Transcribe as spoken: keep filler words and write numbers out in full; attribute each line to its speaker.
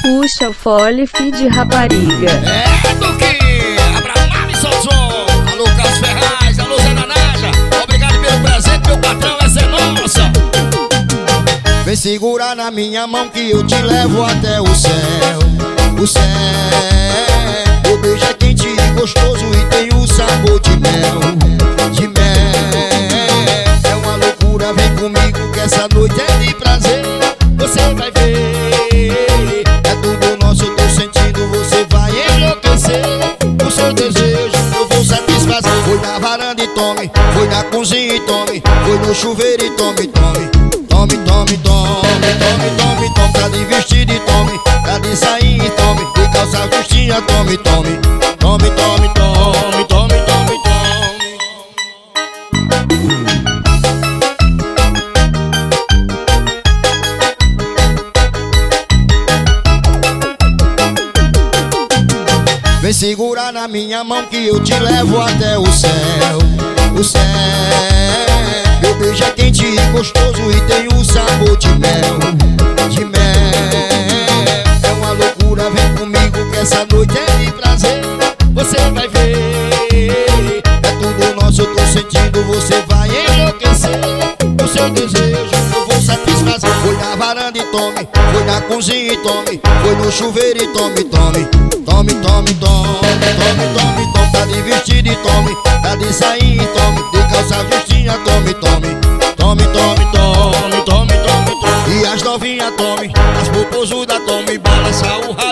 Speaker 1: Puxa o fole, filho de rapariga.
Speaker 2: É, Duquinha, Abraão e Solzon. Alô, Carlos Ferraz, alô, Zé da Naja. Obrigado pelo presente, meu patrão, essa é nossa.
Speaker 3: Vem segurar na minha mão que eu te levo até o céu. O céu. O beijo é quente e gostoso e tem o sabor de mel. De mel. É uma loucura, vem comigo que essa noite é de prazer. Você vai ver. É tudo nosso, eu tô sentindo, você vai enlouquecer. O seu desejo eu vou satisfazer. Foi na varanda e tome, foi na cozinha e tome, foi no chuveiro e tome, tome. Tome, tome, tome, tome, tome, tome. Tá de vestido e tome, tá de sair e tome, de calça justinha, tome, tome. Tome, tome, tome, tome, tome, tome. Vem segurar na minha mão que eu te levo até o céu. O céu. Meu beijo é quente e gostoso e tem o sabor de mel. De mel. É uma loucura, vem comigo que essa noite é de prazer. Você vai ver. É tudo nosso, eu tô sentindo, você vai enlouquecer. O seu desejo eu vou satisfazer. Foi na varanda e tome, foi na cozinha e tome, foi no chuveiro e tome, tome. Tome, tome, tome, tome, tome, tome. Tá de vestido e tome, tá de sair e tome, de calça justinha, tome, tome. Tome, tome, tome, tome, tome, tome. E as novinhas tome, as popozudas tome, balança o rabo.